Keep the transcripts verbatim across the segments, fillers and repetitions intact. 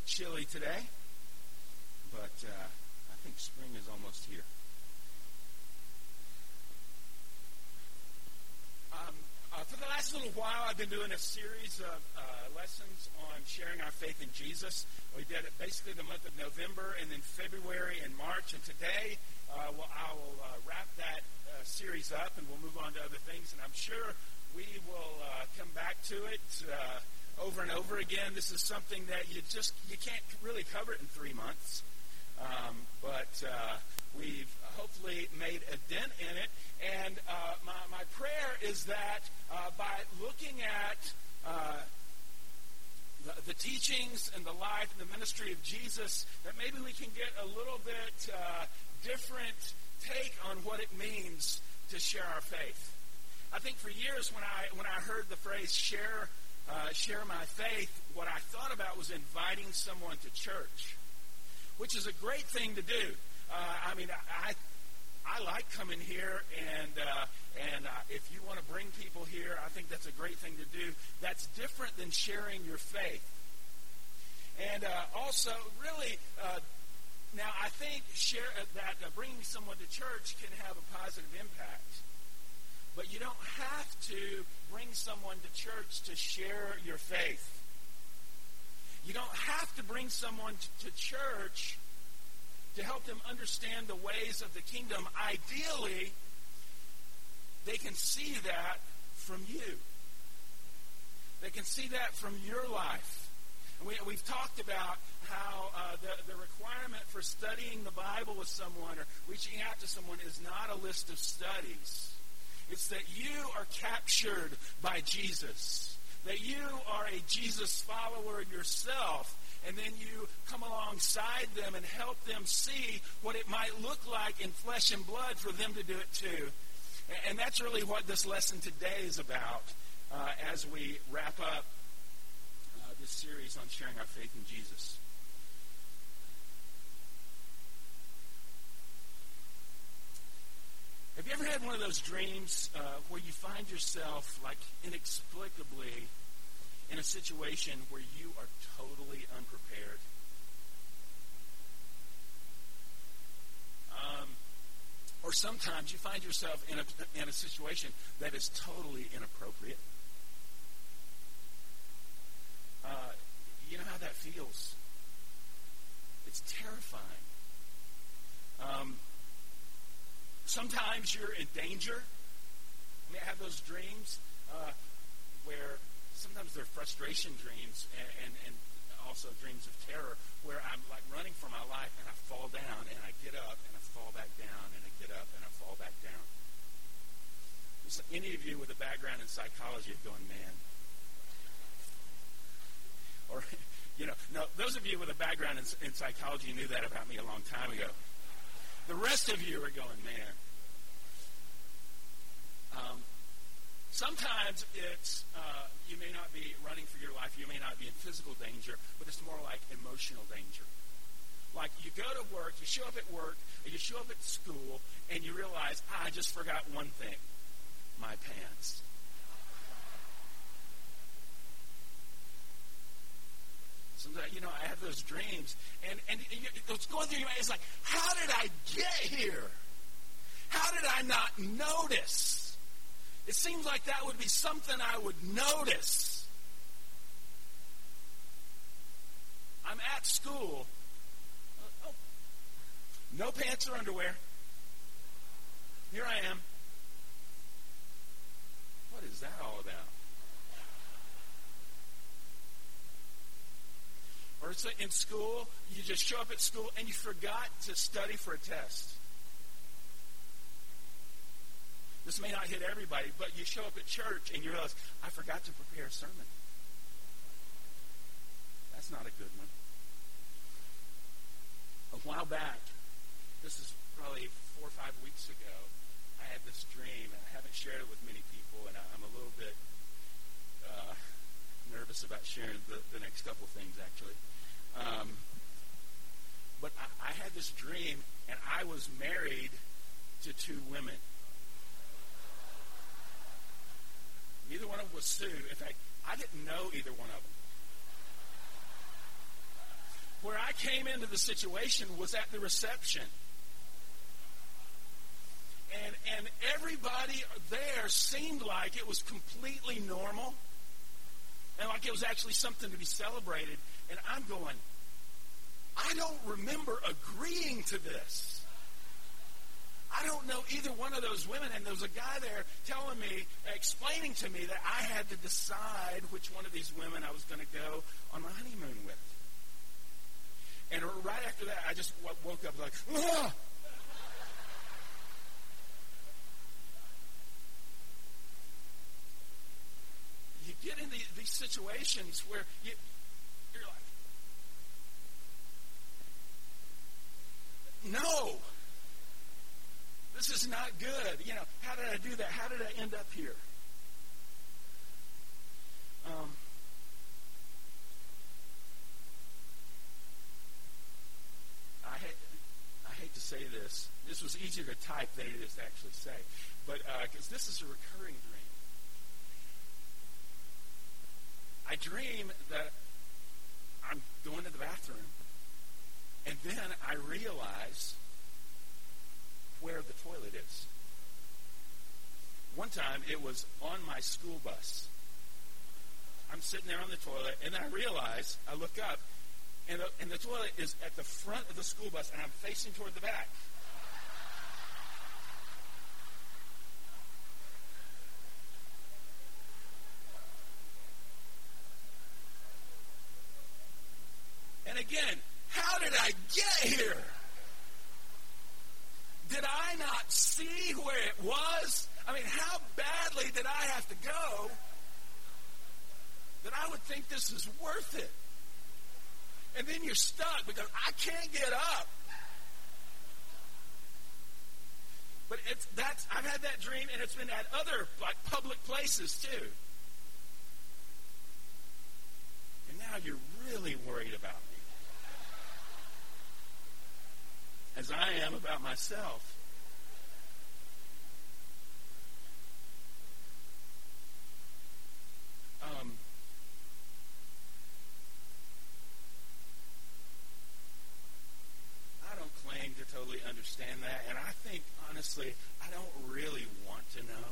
chilly today, but uh, I think spring is almost here. Um, uh, for the last little while, I've been doing a series of uh, lessons on sharing our faith in Jesus. We did it basically the month of November, and then February and March, and today uh, well, I will uh, wrap that uh, series up, and we'll move on to other things, and I'm sure we will uh, come back to it uh, over and over again. This is something that you just you can't really cover it in three months, um, but uh, we've hopefully made a dent in it. And uh, my, my prayer is that uh, by looking at uh, the, the teachings and the life and the ministry of Jesus, that maybe we can get a little bit uh, different take on what it means to share our faith. I think for years when I when I heard the phrase share uh, share my faith, what I thought about was inviting someone to church, which is a great thing to do. Uh, I mean, I I like coming here, and uh, and uh, if you want to bring people here, I think that's a great thing to do. That's different than sharing your faith. And uh, also, really, uh, now I think share uh, that uh, bringing someone to church can have a positive impact. But you don't have to bring someone to church to share your faith. You don't have to bring someone to church to help them understand the ways of the kingdom. Ideally, they can see that from you. They can see that from your life. And we, we've talked about how uh, the, the requirement for studying the Bible with someone or reaching out to someone is not a list of studies. It's that you are captured by Jesus, that you are a Jesus follower yourself, and then you come alongside them and help them see what it might look like in flesh and blood for them to do it too. And that's really what this lesson today is about uh, as we wrap up uh, this series on sharing our faith in Jesus. Have you ever had one of those dreams uh, where you find yourself, like, inexplicably in a situation where you are totally unprepared? Um, or sometimes you find yourself in a, in a situation that is totally inappropriate. Uh, you know how that feels. It's terrifying. Um, Sometimes you're in danger. I mean, I have those dreams uh, where sometimes they're frustration dreams and, and, and also dreams of terror where I'm like running for my life and I fall down and I get up and I fall back down and I get up and I fall back down. So any of you with a background in psychology are going, man. Or, you know, no, those of you with a background in, in psychology knew that about me a long time ago. The rest of you are going, man. Um, sometimes it's, uh, you may not be running for your life, you may not be in physical danger, but it's more like emotional danger. Like you go to work, you show up at work, or you show up at school, and you realize, ah, I just forgot one thing, my pants. Sometimes, you know, I have those dreams, and, and what's going through your mind is like, how did I get here? How did I not notice? It seems like that would be something I would notice. I'm at school. Oh, no pants or underwear. Here I am. What is that all about? Or it's in school, you just show up at school and you forgot to study for a test. This may not hit everybody, but you show up at church and you realize, I forgot to prepare a sermon. That's not a good one. A while back, this is probably four or five weeks ago, I had this dream, and I haven't shared it with many people, and I'm a little bit uh, nervous about sharing the, the next couple things, actually. Um, but I, I had this dream, and I was married to two women. Neither one of them was Sue. In fact, I didn't know either one of them. came into the situation was at the reception. And, and everybody there seemed like it was completely normal and like it was actually something to be celebrated. And I'm going, I don't remember agreeing to this. I don't know either one of those women. And there was a guy there telling me, explaining to me that I had to decide which one of these women I was going to go on my honeymoon with. And right after that, I just woke up like, ah! You get in these, these situations where you, you're like, no, this is not good. You know, how did I do that? How did I end up here? Um, I hate, I hate to say this. This was easier to type than it is to actually say. But because uh, this is a recurring dream. I dream that I'm going to the bathroom, and then I realize where the toilet is. One time, it was on my school bus. I'm sitting there on the toilet, and then I realize, I look up, and the, and the toilet is at the front of the school bus, and I'm facing toward the back. And again, how did I get here? Did I not see where it was? I mean, how badly did I have to go that I would think this is worth it? And then you're stuck because I can't get up. But it's that's I've had that dream, and it's been at other like public places too. And now you're really worried about me, as I am about myself. Um, I don't claim to totally understand that, and I think, honestly, I don't really want to know.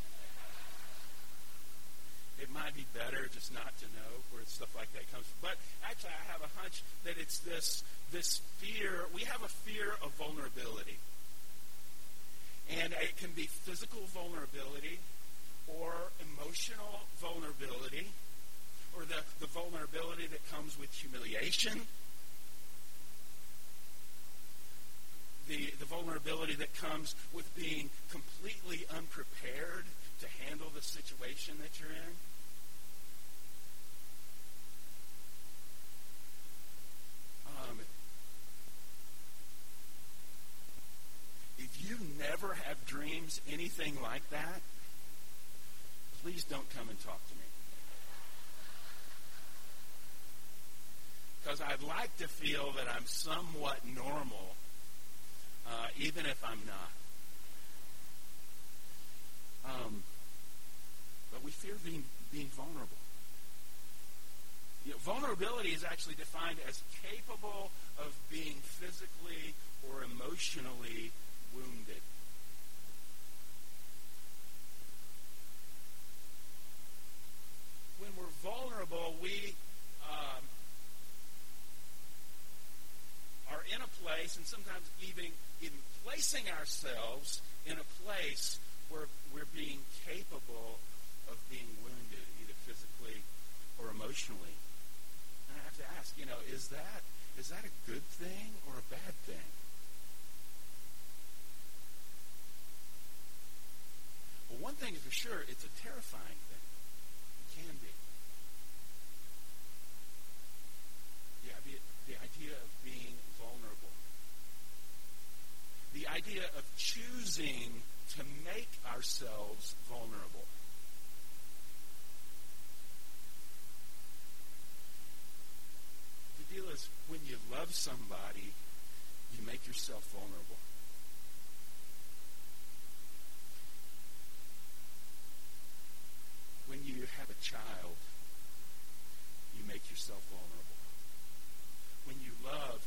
It might be better just not to know where stuff like that comes from. But actually, I have a hunch that it's this this fear. We have a fear of vulnerability. And it can be physical vulnerability or emotional vulnerability or the, the vulnerability that comes with humiliation. The, the vulnerability that comes with being completely unprepared to handle the situation that you're in. Um, if you never have dreams anything like that, please don't come and talk to me. Because I'd like to feel that I'm somewhat normal, uh, even if I'm not. Um, but we fear being, being vulnerable. You know, vulnerability is actually defined as capable of being physically or emotionally wounded. When we're vulnerable, we um, are in a place, and sometimes even, even placing ourselves in a place where we're being capable of being wounded, either physically or emotionally. And I have to ask, you know, is that is that a good thing or a bad thing? Well, one thing is for sure, it's a terrifying thing. It can be. Yeah, the, the idea of being vulnerable. The idea of choosing to make ourselves vulnerable. The deal is, when you love somebody, you make yourself vulnerable. When you have a child, you make yourself vulnerable. When you love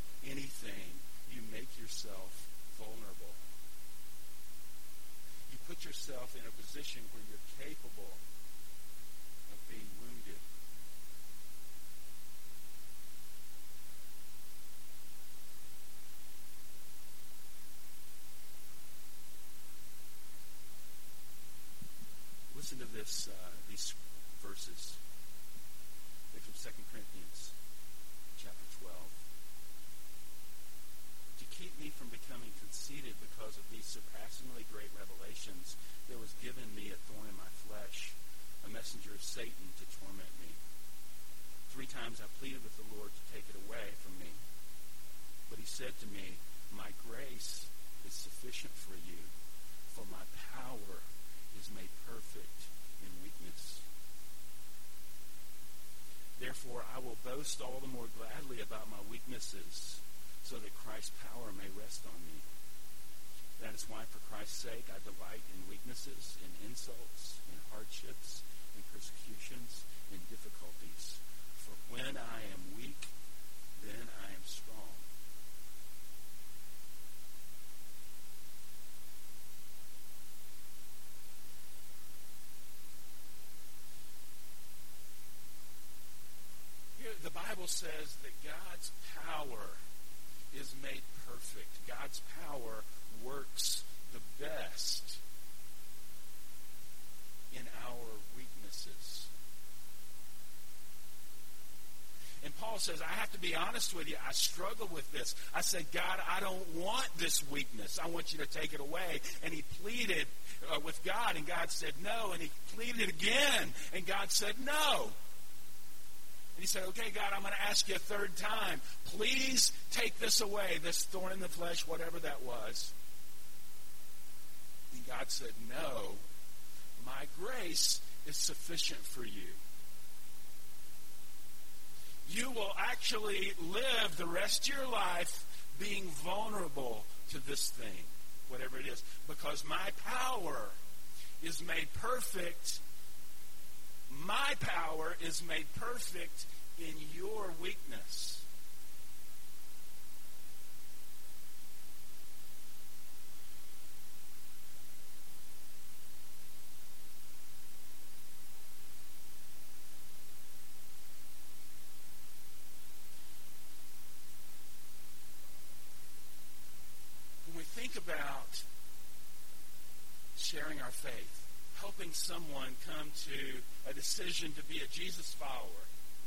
boast all the more gladly about my weaknesses, so that Christ's power may rest on me. That is why, for Christ's sake, I delight in weaknesses, in insults, in hardships, in persecutions, in difficulties. For when I am weak, then I am strong. Here, the Bible says that God's power is made perfect. God's power works the best in our weaknesses. And Paul says, I have to be honest with you, I struggle with this. I said, God, I don't want this weakness. I want you to take it away. And he pleaded uh, with God, and God said no. And he pleaded again, and God said no. And he said, okay, God, I'm going to ask you a third time. Please take this away, this thorn in the flesh, whatever that was. And God said, no, my grace is sufficient for you. You will actually live the rest of your life being vulnerable to this thing, whatever it is, because my power is made perfect. My power is made perfect in your weakness. When we think about sharing our faith, helping someone come to a decision to be a Jesus follower,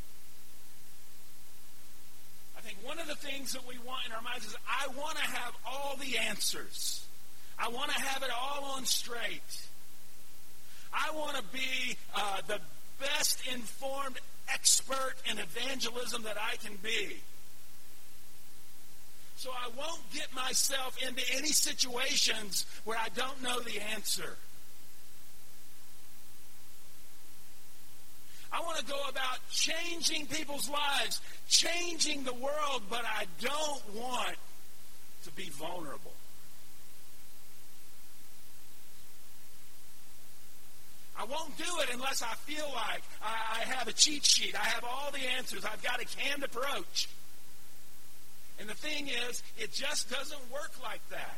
I think one of the things that we want in our minds is, I want to have all the answers. I want to have it all on straight. I want to be uh, the best informed expert in evangelism that I can be. So I won't get myself into any situations where I don't know the answer. I want to go about changing people's lives, changing the world, but I don't want to be vulnerable. I won't do it unless I feel like I, I have a cheat sheet. I have all the answers. I've got a canned approach. And the thing is, it just doesn't work like that.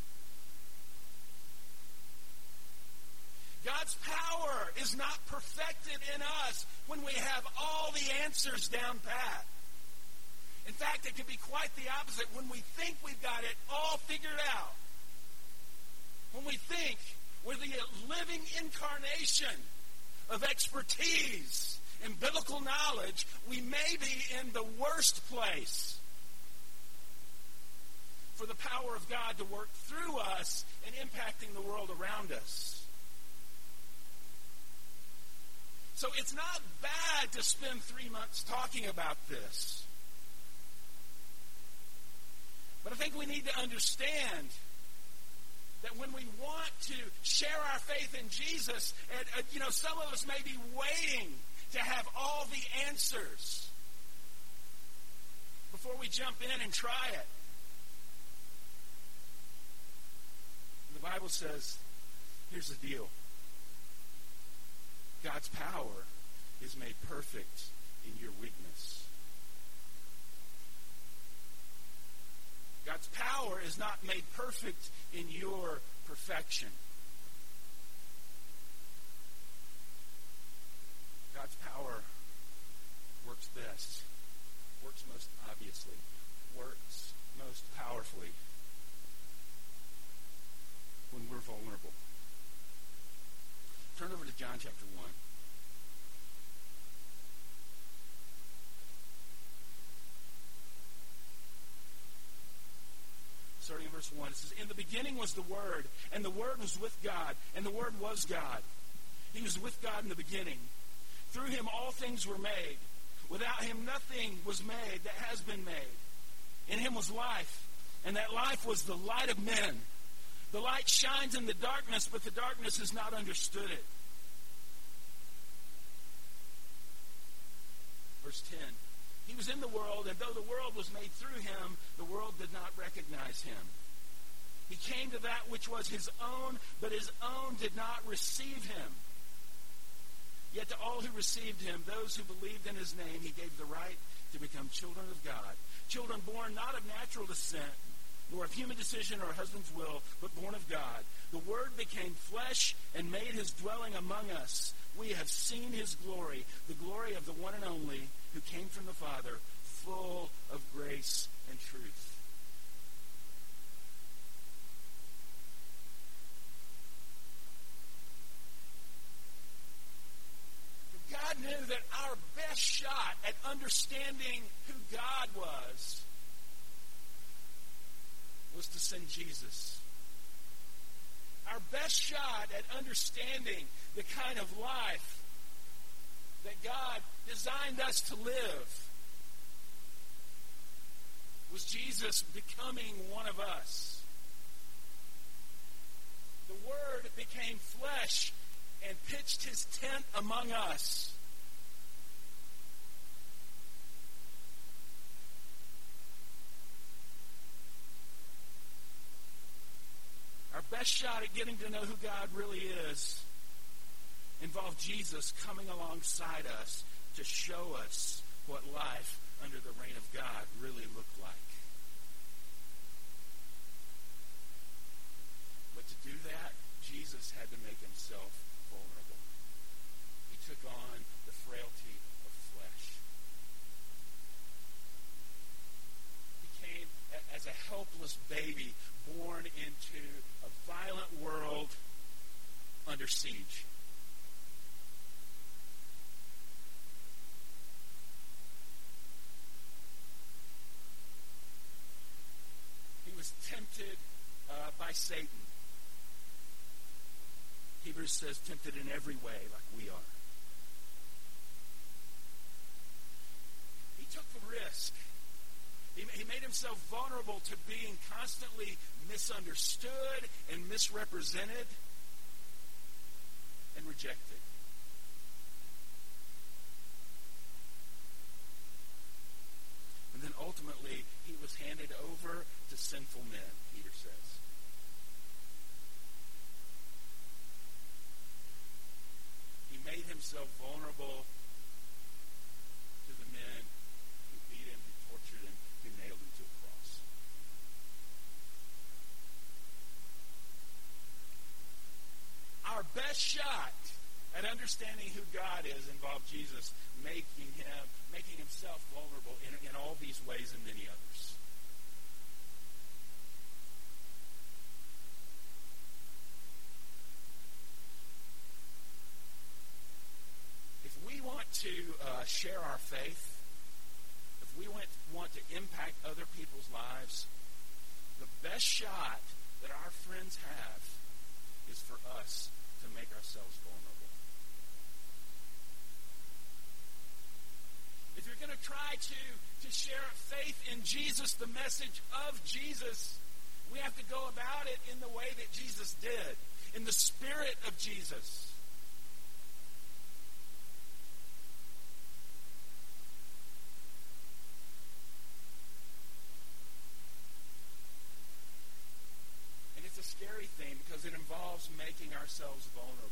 God's power is not perfected in us when we have all the answers down pat. In fact, it can be quite the opposite when we think we've got it all figured out. When we think we're the living incarnation of expertise and biblical knowledge, we may be in the worst place for the power of God to work through us and impacting the world around us. So it's not bad to spend three months talking about this. But I think we need to understand that when we want to share our faith in Jesus, and, uh, you know, some of us may be waiting to have all the answers before we jump in and try it. The Bible says, here's the deal. God's power is made perfect in your weakness. God's power is not made perfect in your perfection. God's power works best, works most obviously, works most powerfully when we're vulnerable. Turn over to John chapter one. Starting in verse one, it says, in the beginning was the Word, and the Word was with God, and the Word was God. He was with God in the beginning. Through him all things were made. Without him nothing was made that has been made. In him was life, and that life was the light of men. The light shines in the darkness, but the darkness has not understood it. Verse ten, He was in the world, and though the world was made through him, the world did not recognize him. He came to that which was his own, but his own did not receive him. Yet to all who received him, those who believed in his name, he gave the right to become children of God. Children born not of natural descent, nor of human decision or husband's will, but born of God. The Word became flesh and made his dwelling among us. We have seen his glory, the glory of the one and only who came from the Father, full of grace and truth. God knew that our best shot at understanding who God was was to send Jesus. Our best shot at understanding the kind of life that God designed us to live was Jesus becoming one of us. The Word became flesh and pitched his tent among us. Our best shot at getting to know who God really is involved Jesus coming alongside us to show us what life under the reign of God really looked like. But to do that, Jesus had to make himself vulnerable. He took on the frailty of flesh. He came as a helpless baby born into a violent world under siege. He was tempted uh, by Satan. Hebrews says tempted in every way like we are. He took the risk. He, he made himself vulnerable to being constantly misunderstood and misrepresented and rejected. And then ultimately, he was handed over to sinful men, Peter says. He made himself vulnerable to the men who beat him, who tortured him, who nailed him to a cross. Our best shot at understanding who God is involved Jesus making him, making himself vulnerable in, in all these ways and many others. If we want to uh, share our faith, if we want, want to impact other people's lives, the best shot that our friends have is for us to make ourselves vulnerable. If you're going to try to, to share faith in Jesus, the message of Jesus, we have to go about it in the way that Jesus did, in the spirit of Jesus. And it's a scary thing because it involves making ourselves vulnerable.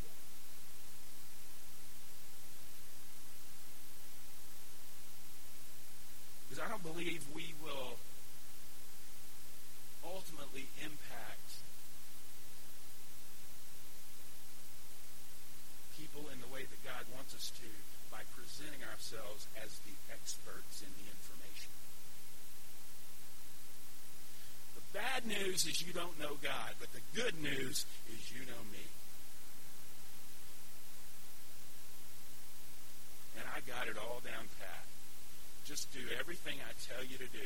Because I don't believe we will ultimately impact people in the way that God wants us to by presenting ourselves as the experts in the information. The bad news is you don't know God, but the good news is you know me. And I got it all down pat. Just do everything I tell you to do.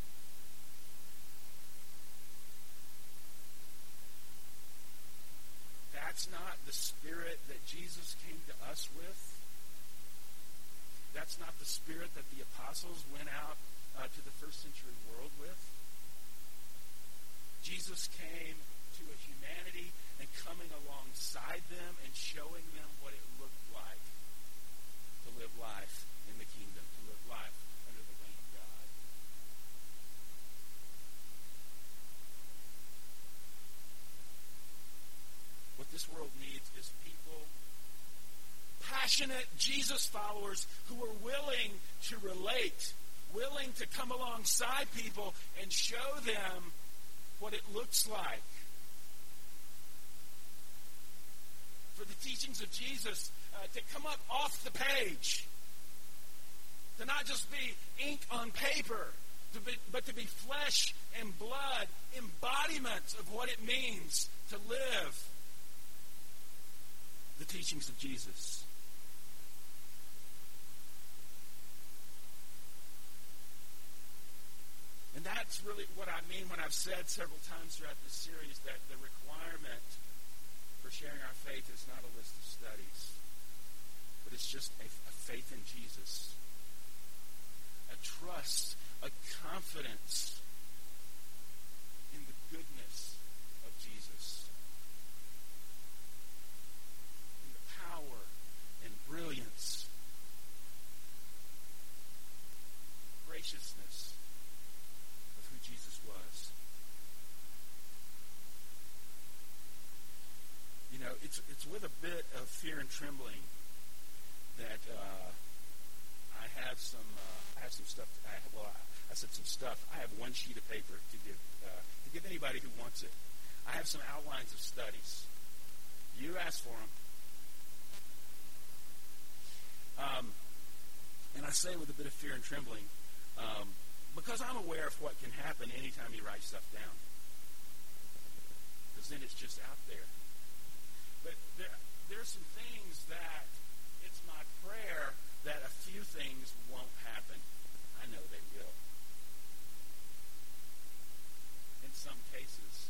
That's not the spirit that Jesus came to us with. That's not the spirit that the apostles went out uh, to the first century world with. Jesus came to a humanity and coming alongside them and showing them what it looked like to live life in the kingdom, to live life under the passionate Jesus followers who were willing to relate, willing to come alongside people and show them what it looks like. For the teachings of Jesus uh, to come up off the page, to not just be ink on paper, to be, but to be flesh and blood, embodiments of what it means to live the teachings of Jesus. And that's really what I mean when I've said several times throughout this series that the requirement for sharing our faith is not a list of studies, but it's just a, a faith in Jesus, a trust, a confidence in the goodness of Jesus, in the power and brilliance, graciousness of who Jesus was. You know, it's it's with a bit of fear and trembling that uh, I have some uh, I have some stuff. I, well, I, I said some stuff. I have one sheet of paper to give uh, to give anybody who wants it. I have some outlines of studies. You asked for them, um, and I say with a bit of fear and trembling um, because I'm aware of what can happen anytime you write stuff down. Because then it's just out there. But there, there's some things that it's my prayer that a few things won't happen. I know they will. In some cases.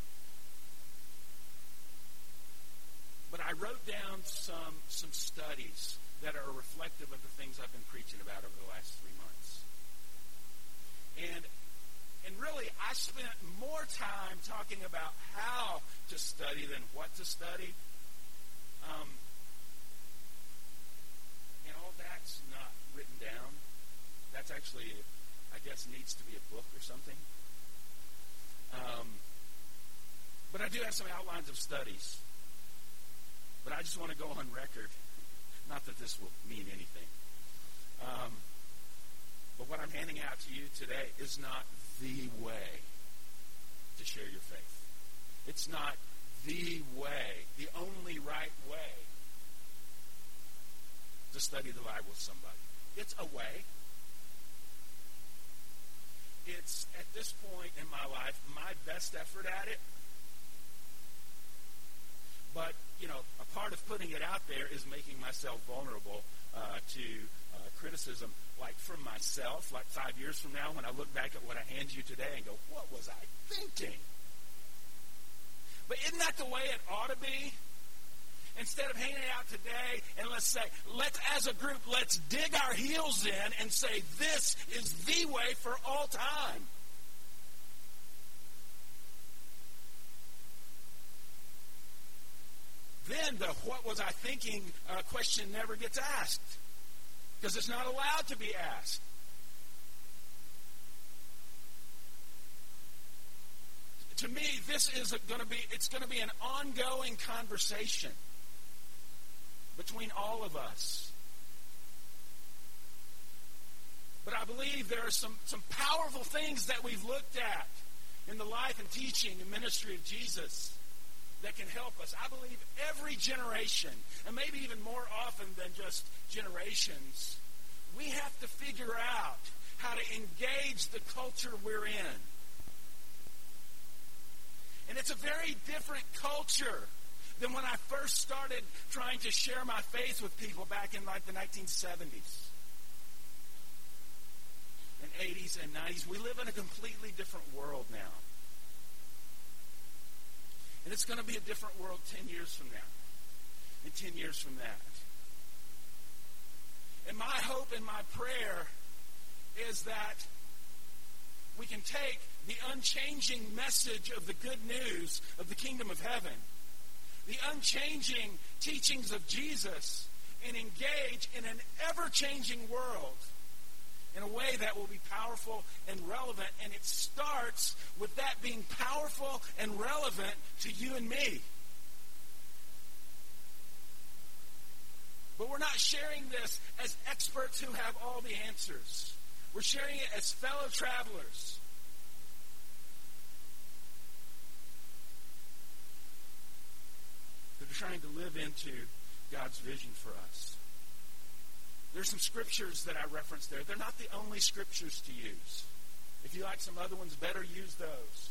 But I wrote down some, some studies that are reflective of the things I've been preaching about over the last three months. And And really, I spent more time talking about how to study than what to study. Um, and all that's not written down. That's actually, I guess, needs to be a book or something. Um, but I do have some outlines of studies. But I just want to go on record. Not that this will mean anything. Um, but what I'm handing out to you today is not the way to share your faith. It's not the way, the only right way to study the Bible with somebody. It's a way. It's, at this point in my life, my best effort at it. But, you know, a part of putting it out there is making myself vulnerable uh, to uh, criticism, like from myself, like five years from now when I look back at what I hand you today and go, what was I thinking? But isn't that the way it ought to be? Instead of hanging out today and let's say, let's as a group, let's dig our heels in and say, this is the way for all time. Then the what was I thinking uh, question never gets asked. Because it's not allowed to be asked. To me, this is going to be, it's going to be an ongoing conversation between all of us. But I believe there are some, some powerful things that we've looked at in the life and teaching and ministry of Jesus that can help us. I believe every generation, and maybe even more often than just generations, we have to figure out how to engage the culture we're in. And it's a very different culture than when I first started trying to share my faith with people back in like the nineteen seventies and eighties and nineties. We live in a completely different world now. And it's going to be a different world ten years from now. And ten years from that. And my hope and my prayer is that we can take the unchanging message of the good news of the kingdom of heaven, the unchanging teachings of Jesus, and engage in an ever-changing world in a way that will be powerful and relevant. And it starts with that being powerful and relevant to you and me. But we're not sharing this as experts who have all the answers. We're sharing it as fellow travelers. That are trying to live into God's vision for us. There's some scriptures that I referenced there. They're not the only scriptures to use. If you like some other ones better, use those.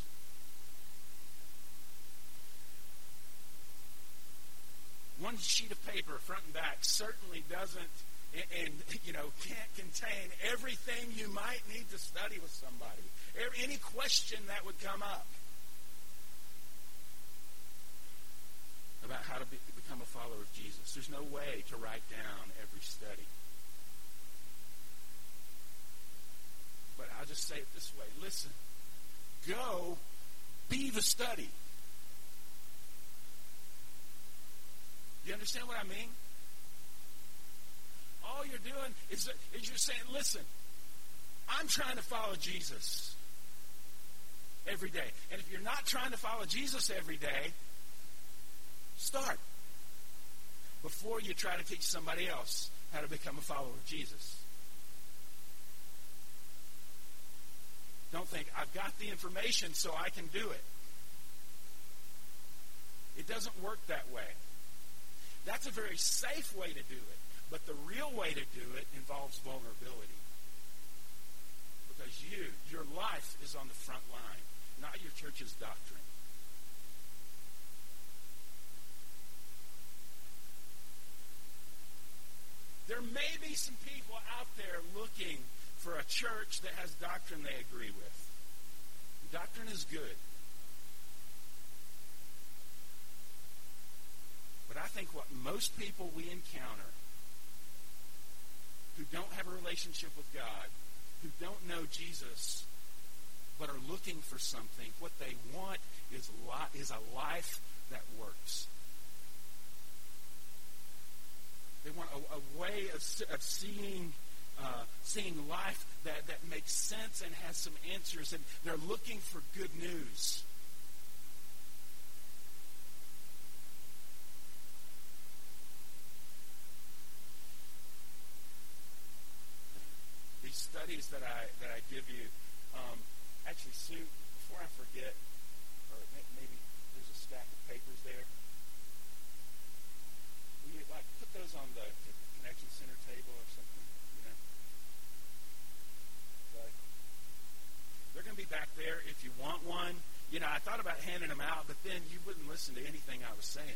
One sheet of paper, front and back, certainly doesn't and, and you know can't contain everything you might need to study with somebody. Any question that would come up about how to be, become a follower of Jesus. There's no way to write down every study. But I'll just say it this way. Listen, go be the study. Do you understand what I mean? All you're doing is, is you're saying, listen, I'm trying to follow Jesus every day. And if you're not trying to follow Jesus every day, start before you try to teach somebody else how to become a follower of Jesus. Don't think, I've got the information so I can do it. It doesn't work that way. That's a very safe way to do it. But the real way to do it involves vulnerability. Because you, your life is on the front line, not your church's doctrine. There may be some people out there looking for a church that has doctrine they agree with. Doctrine is good. But I think what most people we encounter who don't have a relationship with God, who don't know Jesus, but are looking for something, what they want is li- is a life that works. They want a, a way of, of seeing uh, seeing life that, that makes sense and has some answers, and they're looking for good news. These studies that I that I give you, um, actually, Sue, before I forget, or maybe there's a stack of papers there. Will you like put those on the Connection Center table or something? You know, but they're going to be back there if you want one. You know, I thought about handing them out, but then you wouldn't listen to anything I was saying.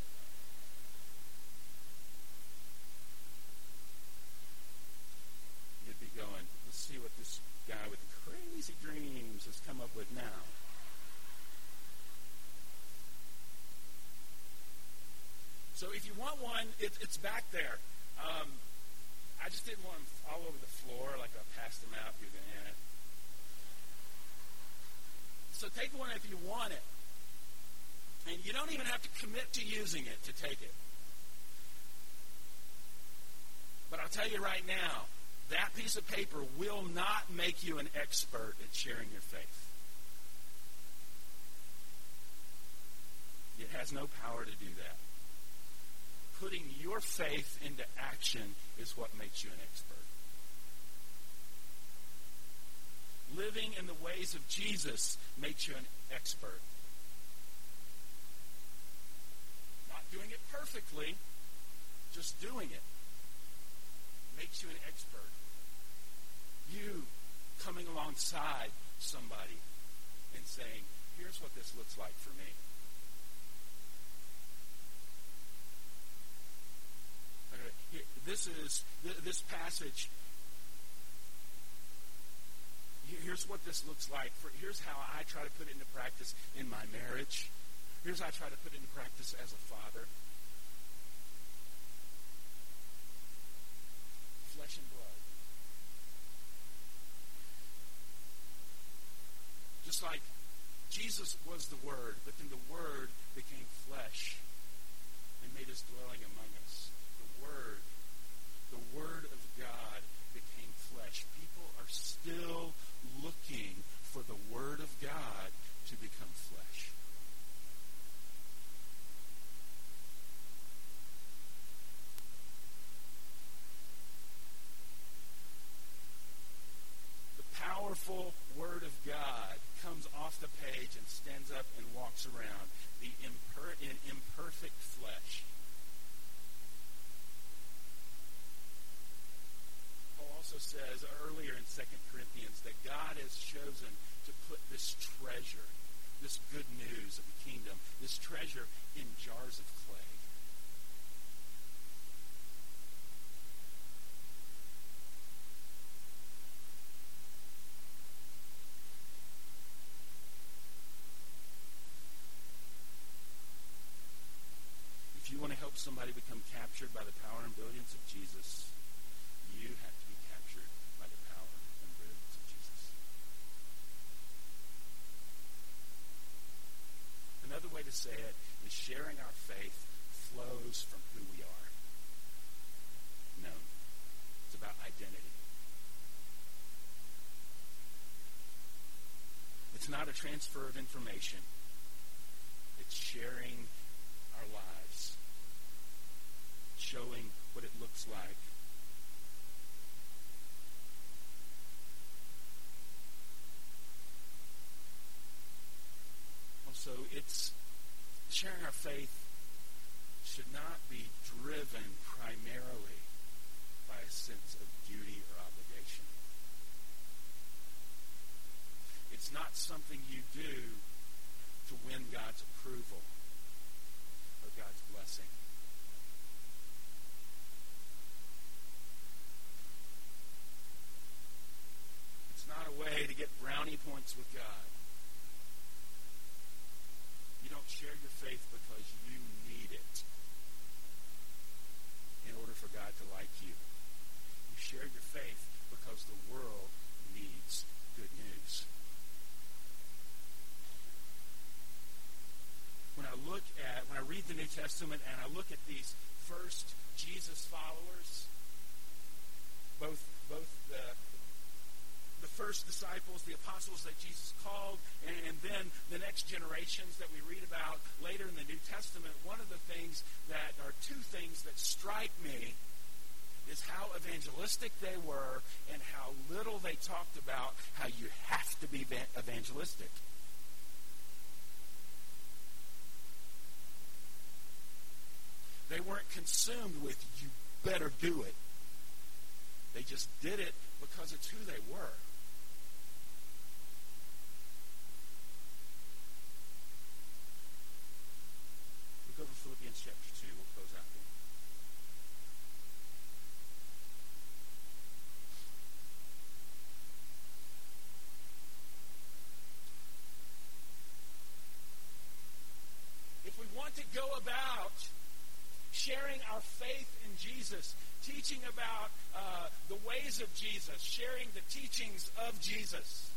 You'd be going, let's see what this guy with crazy dreams has come up with now. So if you want one, it, it's back there. Um, I just didn't want them all over the floor, like I passed them out. You're going to So take one if you want it. And you don't even have to commit to using it to take it. But I'll tell you right now, that piece of paper will not make you an expert at sharing your faith. It has no power to do that. Putting your faith into action is what makes you an expert. Living in the ways of Jesus makes you an expert. Not doing it perfectly, just doing it makes you an expert. You coming alongside somebody and saying, here's what this looks like for me. This is this passage. Here's what this looks like. For, here's how I try to put it into practice in my marriage. Here's how I try to put it into practice as a father. Flesh and blood. Just like Jesus was the Word, but then the Word became flesh and made His dwelling among us. The Word. The Word of God became flesh. People are still looking for the Word of God to become flesh. Word of God comes off the page and stands up and walks around the imper- in imperfect flesh. Paul also says earlier in Second Corinthians that God has chosen to put this treasure, this good news of the kingdom, this treasure in jars of clay. If you want to help somebody become captured by the power and brilliance of Jesus, you have to be captured by the power and brilliance of Jesus. Another way to say it is sharing our faith flows from who we are. Known. It's about identity. It's not a transfer of information. It's sharing our lives. Showing what it looks like. Also, it's sharing our faith should not be driven primarily by a sense of duty or obligation. It's not something you do to win God's approval or God's blessing. It's not a way to get brownie points with God. You don't share your faith because you need it in order for God to like you. You share your faith because the world needs good news. When I look at, when I read the New Testament and I look at these first Jesus followers, both both the the first disciples, the apostles that Jesus called, and, and then the next generations that we read about later in the New Testament, one of the things that are two things that strike me is how evangelistic they were and how little they talked about how you have to be evangelistic. They weren't consumed with, you better do it. They just did it because it's who they were. Look over Philippians chapter two. We'll close out there. If we want to go about sharing our faith in Jesus, teaching about uh, the ways of Jesus, sharing the teachings of Jesus.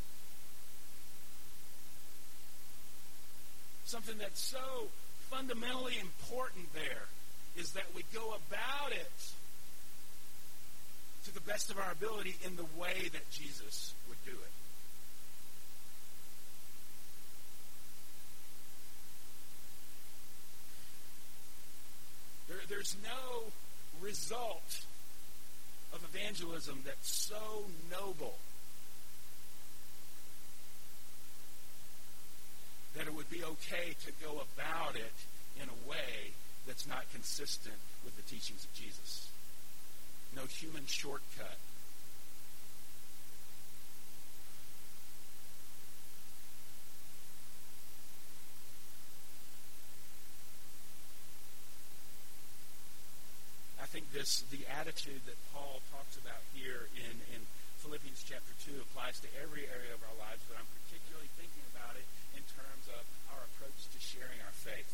Something that's so fundamentally important there is that we go about it to the best of our ability in the way that Jesus would do it. There, there's no result of evangelism that's so noble that it would be okay to go about it in a way that's not consistent with the teachings of Jesus. No human shortcut. I think this, the attitude that Paul talks about here in, in Philippians chapter two applies to every area of our lives, but I'm particularly thinking about it in terms of our approach to sharing our faith.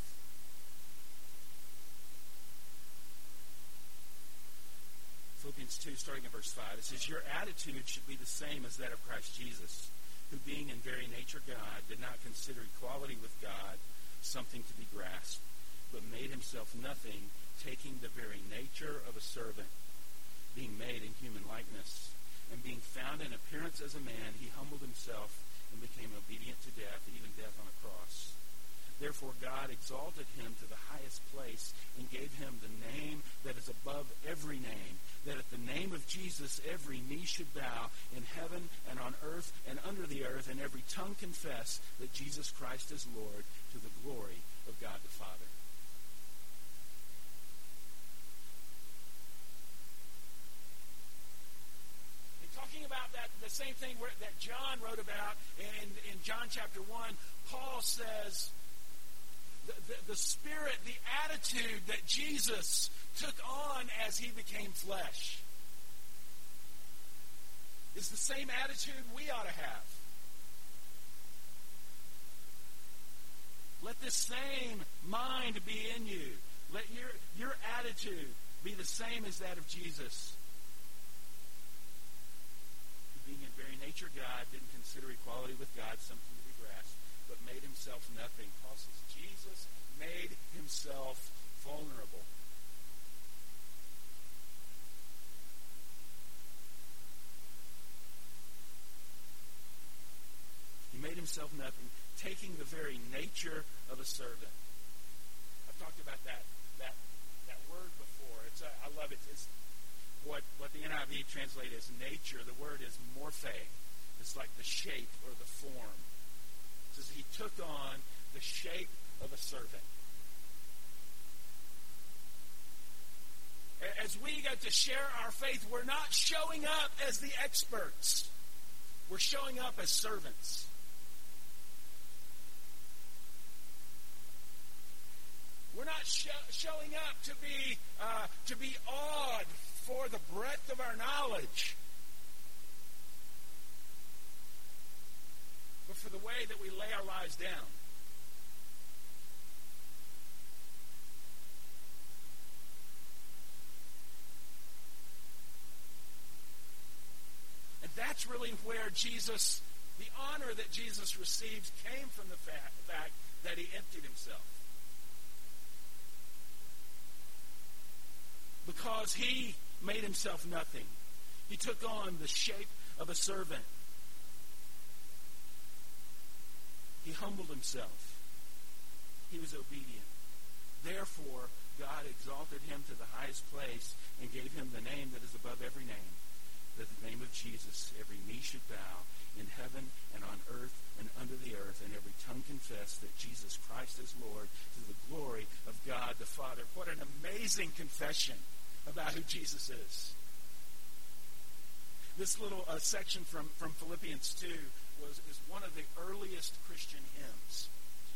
Philippians two, starting in verse five, it says, your attitude should be the same as that of Christ Jesus, who being in very nature God, did not consider equality with God something to be grasped, but made himself nothing, taking the very nature of a servant, being made in human likeness, and being found in appearance as a man, he humbled himself and became obedient to death, even death on a cross. Therefore God exalted him to the highest place and gave him the name that is above every name, that at the name of Jesus every knee should bow in heaven and on earth and under the earth, and every tongue confess that Jesus Christ is Lord, to the glory of God the Father. And talking about that, the same thing where, that John wrote about in, in John chapter one, Paul says, The, the, the spirit, the attitude that Jesus took on as he became flesh is the same attitude we ought to have. Let this same mind be in you. Let your, your attitude be the same as that of Jesus. Who, being in very nature God, didn't consider equality with God something to be grasped, but made himself nothing. Paul says Jesus made himself vulnerable. He made himself nothing, taking the very nature of a servant. I've talked about that that that word before. It's a, I love it. It's what what the N I V translates as nature. The word is morphe. It's like the shape or the form. It says he took on the shape of a servant. As we get to share our faith, we're not showing up as the experts. We're showing up as servants. We're not sh- showing up to be uh, to be awed for the breadth of our knowledge, but for the way that we lay our lives down. And that's really where Jesus, the honor that Jesus received, came from the fact, fact that he emptied himself. Because he made himself nothing. He took on the shape of a servant. He humbled himself. He was obedient. Therefore, God exalted him to the highest place and gave him the name that is above every name, that at the name of Jesus every knee should bow in heaven and on earth and under the earth, and every tongue confess that Jesus Christ is Lord, to the glory of God the Father. What an amazing confession about who Jesus is. This little uh, section from, from Philippians two was is one of the earliest Christian hymns.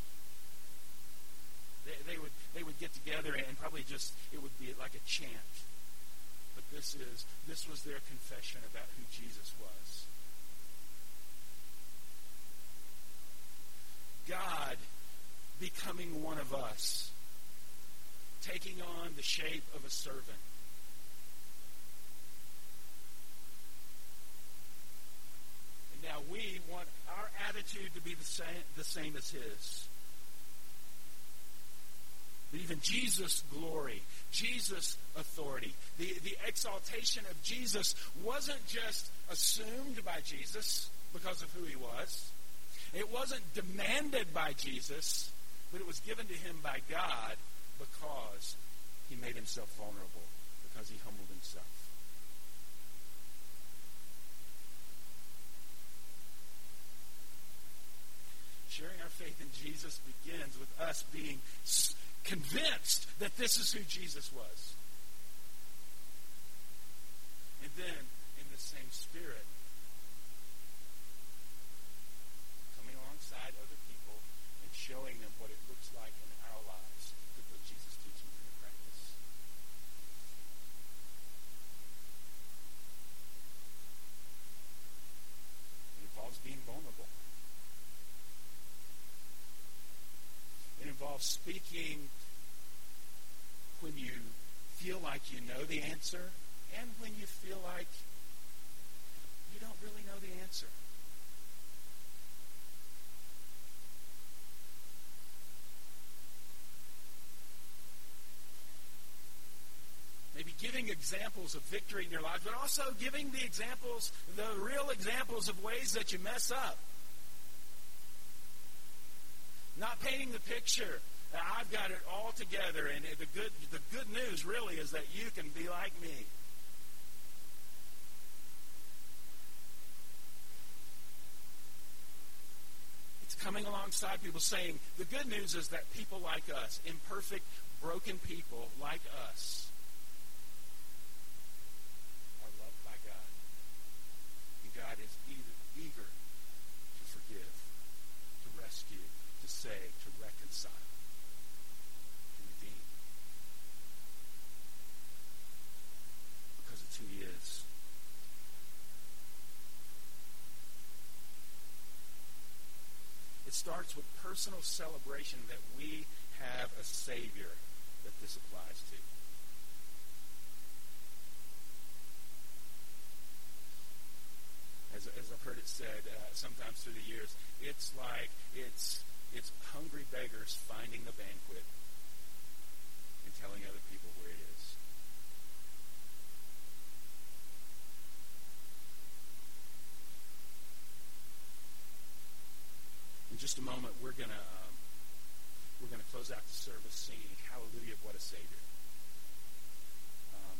They, they would they would get together and probably just, it would be like a chant. But this is this was their confession about who Jesus was. God becoming one of us, taking on the shape of a servant. And now we want our attitude to be the same, the same as his. But even Jesus' glory, Jesus' authority, the, the exaltation of Jesus wasn't just assumed by Jesus because of who he was. It wasn't demanded by Jesus, but it was given to him by God because he made himself vulnerable, because he humbled himself. Sharing our faith in Jesus begins with us being convinced that this is who Jesus was. And then, in the same spirit, coming alongside other people and showing them what it looks like in our lives to put Jesus' teachings into practice. It involves being vulnerable. It involves speaking when you feel like you know the answer and when you feel like you don't really know the answer. Maybe giving examples of victory in your life, but also giving the examples, the real examples of ways that you mess up. Not painting the picture that I've got it all together, and the good the good news really is that you can be like me. coming alongside people saying, the good news is that people like us, imperfect, broken people like us, are loved by God. And God is eager, eager to forgive, to rescue, to save, to reconcile, to redeem. Because it's who he is. It starts with personal celebration that we have a Savior that this applies to. As, as I've heard it said uh, sometimes through the years, it's like it's it's hungry beggars finding the banquet and telling other people where it is. In just a moment, we're gonna um, we're gonna close out the service singing "Hallelujah, What a Savior." Um,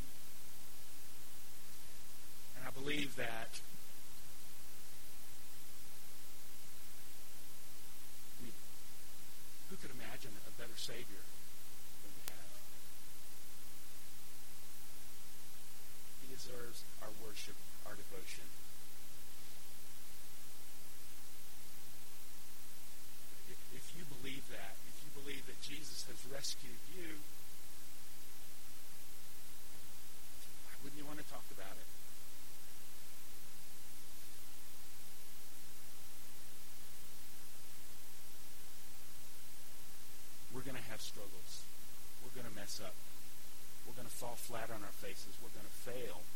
and I believe that I mean, who could imagine a better Savior than we have? He deserves our worship, our devotion. If you believe that, if you believe that Jesus has rescued you, why wouldn't you want to talk about it? We're going to have struggles. We're going to mess up. We're going to fall flat on our faces. We're going to fail.